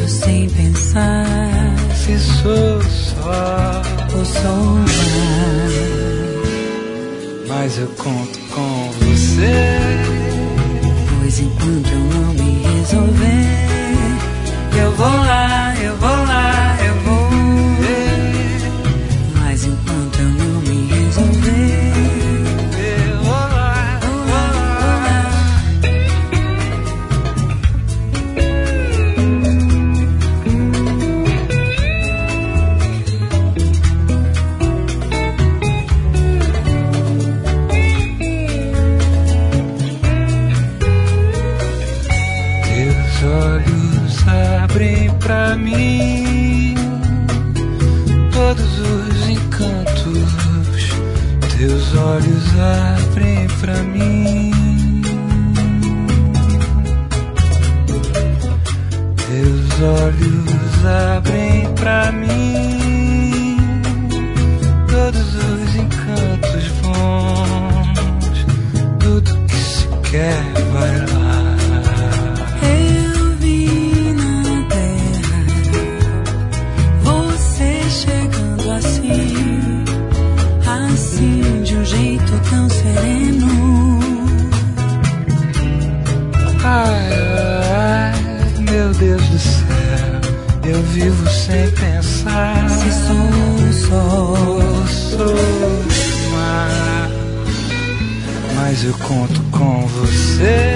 vivo sem pensar se sou só ou sou mais. Mas eu conto com você, pois enquanto eu não me resolver, eu vou lá, eu vou lá, eu vou ver. Mas enquanto eu não me resolver, eu vou lá, eu vou lá. Teus olhos abrem pra mim todos os encantos. Teus olhos abrem pra mim. Teus olhos abrem pra mim todos os encantos bons. Tudo que se quer vai lá. eu vi na terra você chegando assim, assim de um jeito tão sereno. Ai, ai, meu Deus do céu, eu vivo sem pensar Se sou só ou sou mais. Mas eu conto com você,